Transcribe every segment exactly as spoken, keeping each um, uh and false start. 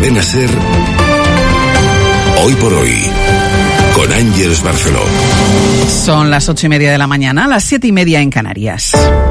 Cadena SER, Hoy por Hoy, con Ángeles Barceló. Son las ocho y media de la mañana, las siete y media en Canarias.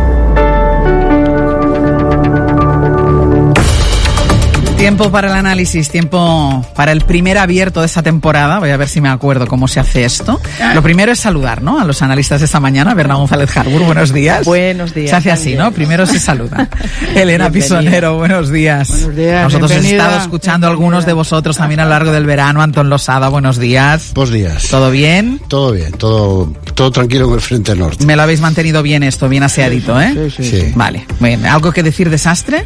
Tiempo para el análisis, tiempo para el primer abierto de esta temporada. Voy a ver si me acuerdo cómo se hace esto. Lo primero es saludar, ¿no?, a los analistas de esta mañana. Bernardo González Harbour, buenos días. Buenos días. Se hace así, ¿no? Primero se saluda. Elena Bienvenida. Pisonero, buenos días. Buenos días. Nosotros hemos bienvenida. estado escuchando bienvenida. algunos de vosotros también a lo largo del verano. Antón Losada, buenos días. Buenos días. ¿Todo bien? Todo bien, todo, todo tranquilo en el frente norte. Me lo habéis mantenido bien esto, bien aseadito, ¿eh? Sí, sí. Sí. Vale, bien. ¿Algo que decir, desastre?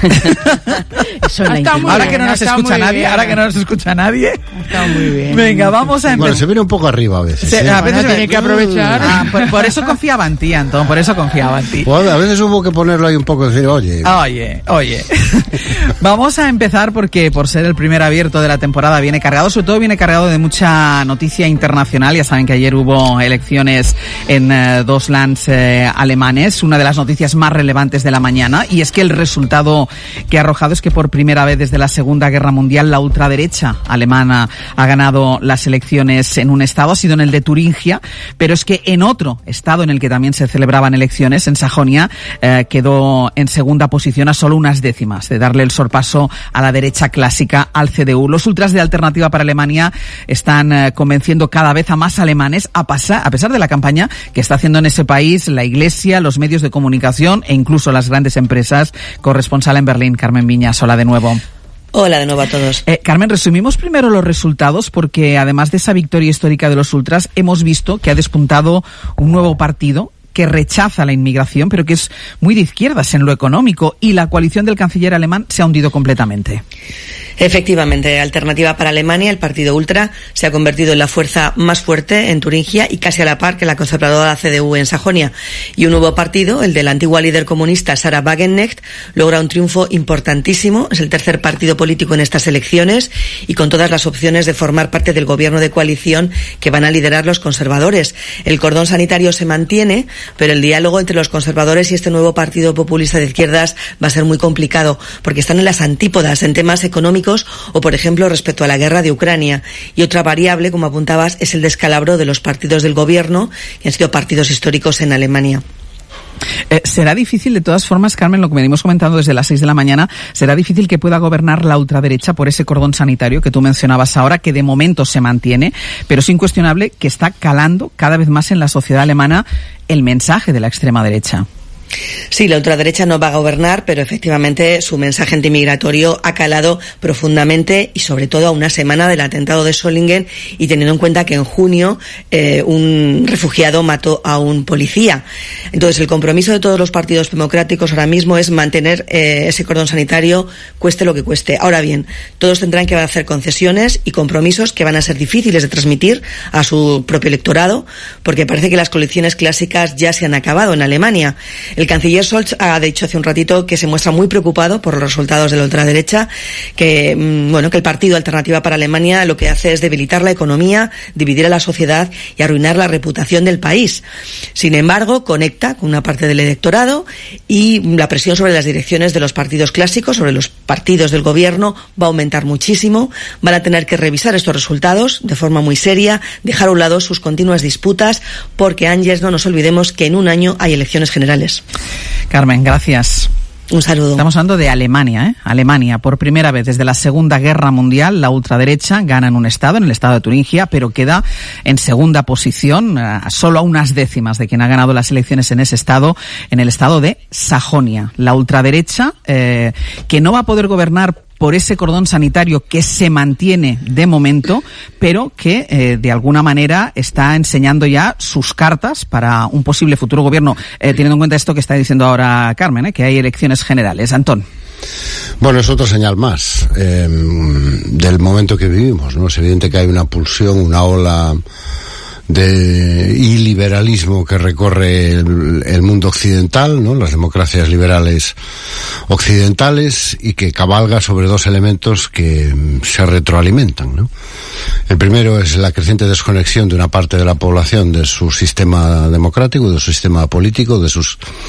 Eso en la Está muy intimidad. Ahora bien, que no nos está escucha muy nadie, bien. ahora que no nos escucha nadie. Está muy bien. Venga, vamos a Bueno, empezar. se viene un poco arriba a veces. Se- ¿eh? a veces Bueno, tiene que aprovechar. Ah, por, por eso confiaba en ti, Antón, por eso confiaba en ti. Pues a veces hubo que ponerlo ahí un poco y decir, oye, Oye, oye. Vamos a empezar porque por ser el primer abierto de la temporada viene cargado, sobre todo viene cargado de mucha noticia internacional. Ya saben que ayer hubo elecciones en eh, dos lands eh, alemanes, una de las noticias más relevantes de la mañana, y es que el resultado que ha arrojado es que por primera vez desde la Segunda Guerra Mundial la ultraderecha alemana ha ganado las elecciones en un estado, ha sido en el de Turingia, pero es que en otro estado en el que también se celebraban elecciones, en Sajonia, eh, quedó en segunda posición a solo unas décimas de darle el sorpaso a la derecha clásica, al C D U. Los ultras de Alternativa para Alemania están eh, convenciendo cada vez a más alemanes a pasar, a pesar de la campaña que está haciendo en ese país la Iglesia, los medios de comunicación e incluso las grandes empresas. Corresponsal en Berlín, Carmen Viñas, hola de nuevo. Hola de nuevo a todos. Eh, Carmen, resumimos primero los resultados porque además de esa victoria histórica de los ultras, hemos visto que ha despuntado un nuevo partido que rechaza la inmigración, pero que es muy de izquierdas en lo económico, y la coalición del canciller alemán se ha hundido completamente. Efectivamente, Alternativa para Alemania, el partido ultra, se ha convertido en la fuerza más fuerte en Turingia y casi a la par que la conservadora C D U en Sajonia. Y un nuevo partido, el de la antigua líder comunista Sarah Wagenknecht, logra un triunfo importantísimo. Es el tercer partido político en estas elecciones y con todas las opciones de formar parte del gobierno de coalición que van a liderar los conservadores. El cordón sanitario se mantiene, pero el diálogo entre los conservadores y este nuevo partido populista de izquierdas va a ser muy complicado porque están en las antípodas en temas económicos o, por ejemplo, respecto a la guerra de Ucrania. Y otra variable, como apuntabas, es el descalabro de los partidos del gobierno, que han sido partidos históricos en Alemania. Eh, será difícil, de todas formas, Carmen, lo que venimos comentando desde las seis de la mañana, será difícil que pueda gobernar la ultraderecha por ese cordón sanitario que tú mencionabas ahora, que de momento se mantiene, pero es incuestionable que está calando cada vez más en la sociedad alemana el mensaje de la extrema derecha. Sí, la ultraderecha no va a gobernar, pero efectivamente su mensaje antimigratorio ha calado profundamente y sobre todo a una semana del atentado de Solingen y teniendo en cuenta que en junio eh, un refugiado mató a un policía. Entonces el compromiso de todos los partidos democráticos ahora mismo es mantener eh, ese cordón sanitario cueste lo que cueste. Ahora bien, todos tendrán que hacer concesiones y compromisos que van a ser difíciles de transmitir a su propio electorado porque parece que las coaliciones clásicas ya se han acabado en Alemania. El canciller Scholz ha dicho hace un ratito que se muestra muy preocupado por los resultados de la ultraderecha, que bueno que el partido Alternativa para Alemania lo que hace es debilitar la economía, dividir a la sociedad y arruinar la reputación del país. Sin embargo, conecta con una parte del electorado y la presión sobre las direcciones de los partidos clásicos, sobre los partidos del gobierno, va a aumentar muchísimo. Van a tener que revisar estos resultados de forma muy seria, dejar a un lado sus continuas disputas, porque, Ángeles, no nos olvidemos que en un año hay elecciones generales. Carmen, gracias. Un saludo. Estamos hablando de Alemania, ¿eh? Alemania, por primera vez desde la Segunda Guerra Mundial, la ultraderecha gana en un estado, en el estado de Turingia, pero queda en segunda posición, uh, solo a unas décimas de quien ha ganado las elecciones en ese estado, en el estado de Sajonia. La ultraderecha, eh, que no va a poder gobernar por ese cordón sanitario que se mantiene de momento, pero que eh, de alguna manera está enseñando ya sus cartas para un posible futuro gobierno, eh, teniendo en cuenta esto que está diciendo ahora Carmen, eh, que hay elecciones generales. Antón. Bueno, es otra señal más eh, del momento que vivimos, ¿no? Es evidente que hay una pulsión, una ola de iliberalismo que recorre el, el mundo occidental, ¿no? Las democracias liberales occidentales, y que cabalga sobre dos elementos que se retroalimentan, ¿no? El primero es la creciente desconexión de una parte de la población de su sistema democrático, de su sistema político, de sus